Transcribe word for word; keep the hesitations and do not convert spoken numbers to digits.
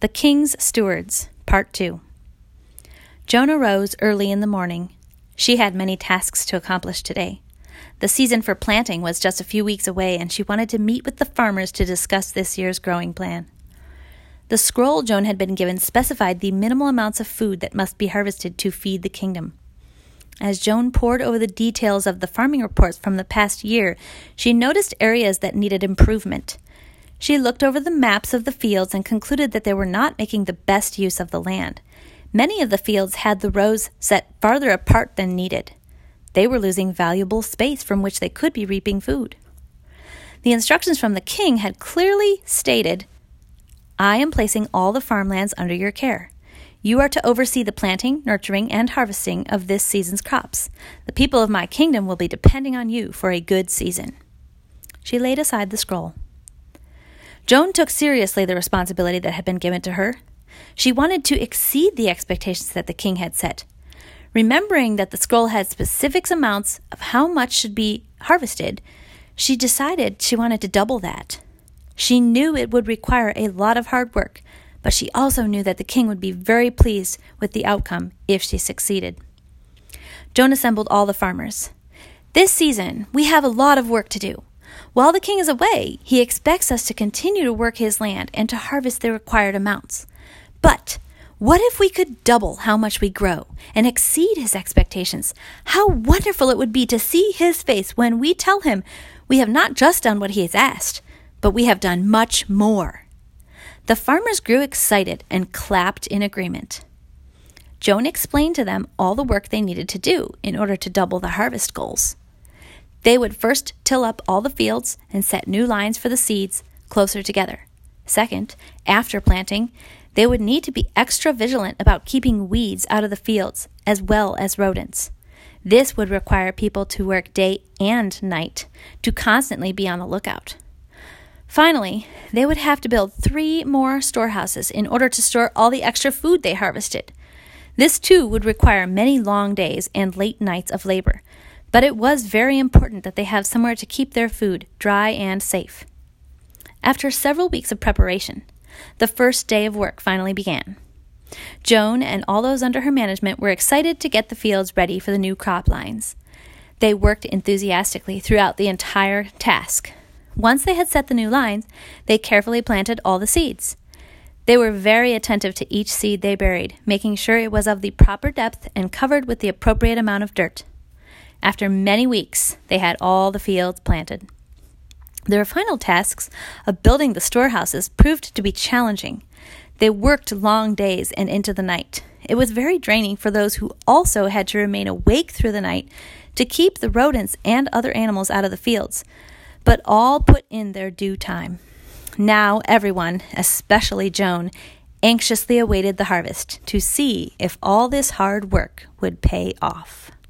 The King's Stewards, Part two. Joan arose early in the morning. She had many tasks to accomplish today. The season for planting was just a few weeks away, and she wanted to meet with the farmers to discuss this year's growing plan. The scroll Joan had been given specified the minimal amounts of food that must be harvested to feed the kingdom. As Joan pored over the details of the farming reports from the past year, she noticed areas that needed improvement. She looked over the maps of the fields and concluded that they were not making the best use of the land. Many of the fields had the rows set farther apart than needed. They were losing valuable space from which they could be reaping food. The instructions from the king had clearly stated, "I am placing all the farmlands under your care. You are to oversee the planting, nurturing, and harvesting of this season's crops. The people of my kingdom will be depending on you for a good season." She laid aside the scroll. Joan took seriously the responsibility that had been given to her. She wanted to exceed the expectations that the king had set. Remembering that the scroll had specific amounts of how much should be harvested, she decided she wanted to double that. She knew it would require a lot of hard work, but she also knew that the king would be very pleased with the outcome if she succeeded. Joan assembled all the farmers. "This season, we have a lot of work to do. While the king is away, he expects us to continue to work his land and to harvest the required amounts. But what if we could double how much we grow and exceed his expectations? How wonderful it would be to see his face when we tell him we have not just done what he has asked, but we have done much more." The farmers grew excited and clapped in agreement. Joan explained to them all the work they needed to do in order to double the harvest goals. They would first till up all the fields and set new lines for the seeds closer together. Second, after planting, they would need to be extra vigilant about keeping weeds out of the fields as well as rodents. This would require people to work day and night to constantly be on the lookout. Finally, they would have to build three more storehouses in order to store all the extra food they harvested. This too would require many long days and late nights of labor, but it was very important that they have somewhere to keep their food dry and safe. After several weeks of preparation, the first day of work finally began. Joan and all those under her management were excited to get the fields ready for the new crop lines. They worked enthusiastically throughout the entire task. Once they had set the new lines, they carefully planted all the seeds. They were very attentive to each seed they buried, making sure it was of the proper depth and covered with the appropriate amount of dirt. After many weeks, they had all the fields planted. Their final tasks of building the storehouses proved to be challenging. They worked long days and into the night. It was very draining for those who also had to remain awake through the night to keep the rodents and other animals out of the fields, but all put in their due time. Now everyone, especially Joan, anxiously awaited the harvest to see if all this hard work would pay off.